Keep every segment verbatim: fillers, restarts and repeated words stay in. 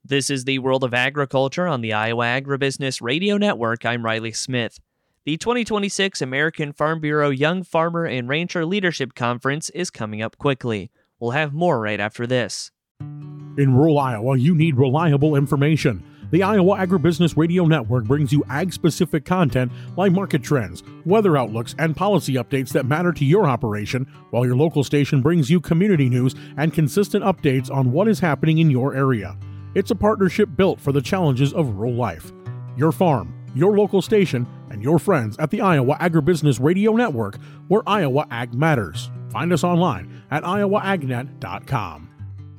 This is the World of Agriculture on the Iowa Agribusiness Radio Network. I'm Riley Smith. The twenty twenty-six American Farm Bureau Young Farmer and Rancher Leadership Conference is coming up quickly. We'll have more right after this. In rural Iowa, you need reliable information. The Iowa Agribusiness Radio Network brings you ag-specific content like market trends, weather outlooks, and policy updates that matter to your operation, while your local station brings you community news and consistent updates on what is happening in your area. It's a partnership built for the challenges of rural life. Your farm, your local station, and your friends at the Iowa Agribusiness Radio Network, where Iowa Ag matters. Find us online at iowa agnet dot com.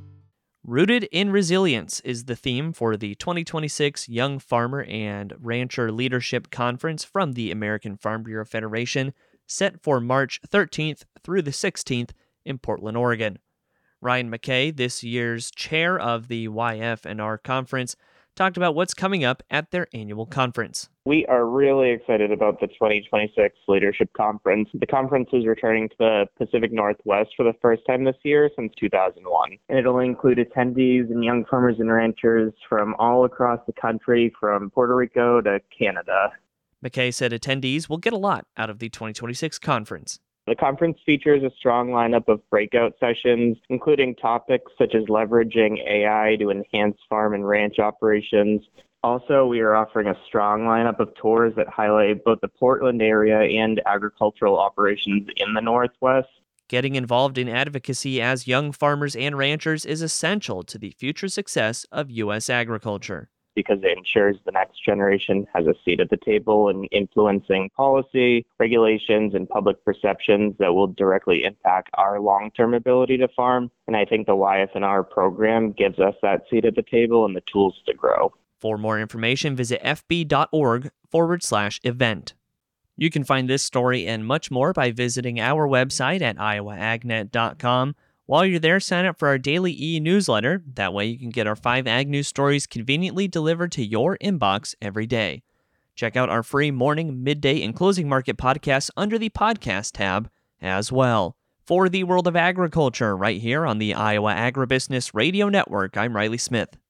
Rooted in Resilience is the theme for the twenty twenty-six Young Farmer and Rancher Leadership Conference from the American Farm Bureau Federation, set for March thirteenth through the sixteenth in Portland, Oregon. Ryan McKay, this year's chair of the Y F and R conference, talked about what's coming up at their annual conference. We are really excited about the twenty twenty-six Leadership Conference. The conference is returning to the Pacific Northwest for the first time this year since two thousand one. And it'll include attendees and young farmers and ranchers from all across the country, from Puerto Rico to Canada. McKay said attendees will get a lot out of the twenty twenty-six conference. The conference features a strong lineup of breakout sessions, including topics such as leveraging A I to enhance farm and ranch operations. Also, we are offering a strong lineup of tours that highlight both the Portland area and agricultural operations in the Northwest. Getting involved in advocacy as young farmers and ranchers is essential to the future success of U S agriculture, because it ensures the next generation has a seat at the table in influencing policy, regulations, and public perceptions that will directly impact our long-term ability to farm. And I think the Y F N R program gives us that seat at the table and the tools to grow. For more information, visit fb.org forward slash event. You can find this story and much more by visiting our website at iowa agnet dot com. While you're there, sign up for our daily e-newsletter. That way you can get our five ag news stories conveniently delivered to your inbox every day. Check out our free morning, midday, and closing market podcasts under the podcast tab as well. For the World of Agriculture, right here on the Iowa Agribusiness Radio Network, I'm Riley Smith.